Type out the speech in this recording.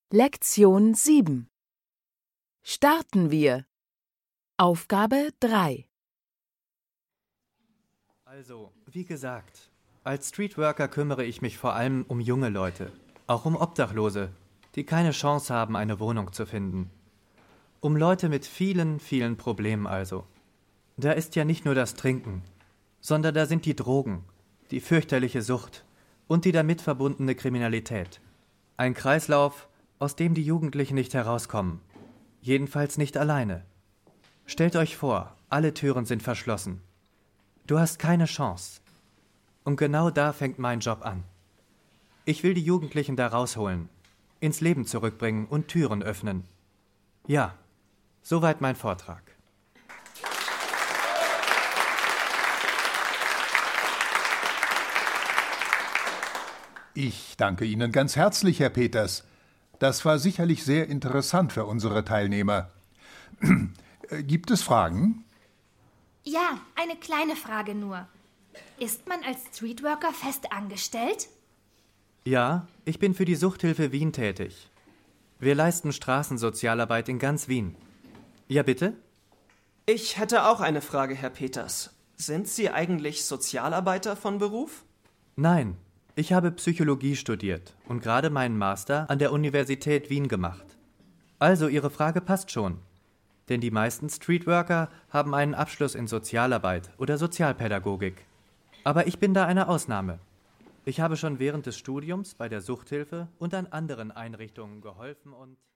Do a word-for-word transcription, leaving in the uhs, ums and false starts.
Lektion sieben. Starten wir. Aufgabe drei. Also, wie gesagt, als Streetworker kümmere ich mich vor allem um junge Leute, auch um Obdachlose, die keine Chance haben, eine Wohnung zu finden. Um Leute mit vielen, vielen Problemen also. Da ist ja nicht nur das Trinken, sondern da sind die Drogen, die fürchterliche Sucht und die damit verbundene Kriminalität. Ein Kreislauf, aus dem die Jugendlichen nicht herauskommen. Jedenfalls nicht alleine. Stellt euch vor, alle Türen sind verschlossen. Du hast keine Chance. Und genau da fängt mein Job an. Ich will die Jugendlichen da rausholen, ins Leben zurückbringen und Türen öffnen. Ja, soweit mein Vortrag. Ich danke Ihnen ganz herzlich, Herr Peters. Das war sicherlich sehr interessant für unsere Teilnehmer. Gibt es Fragen? Ja, eine kleine Frage nur. Ist man als Streetworker fest angestellt? Ja, ich bin für die Suchthilfe Wien tätig. Wir leisten Straßensozialarbeit in ganz Wien. Ja, bitte? Ich hätte auch eine Frage, Herr Peters. Sind Sie eigentlich Sozialarbeiter von Beruf? Nein, ich habe Psychologie studiert und gerade meinen Master an der Universität Wien gemacht. Also, Ihre Frage passt schon. Denn die meisten Streetworker haben einen Abschluss in Sozialarbeit oder Sozialpädagogik. Aber ich bin da eine Ausnahme. Ich habe schon während des Studiums bei der Suchthilfe und an anderen Einrichtungen geholfen und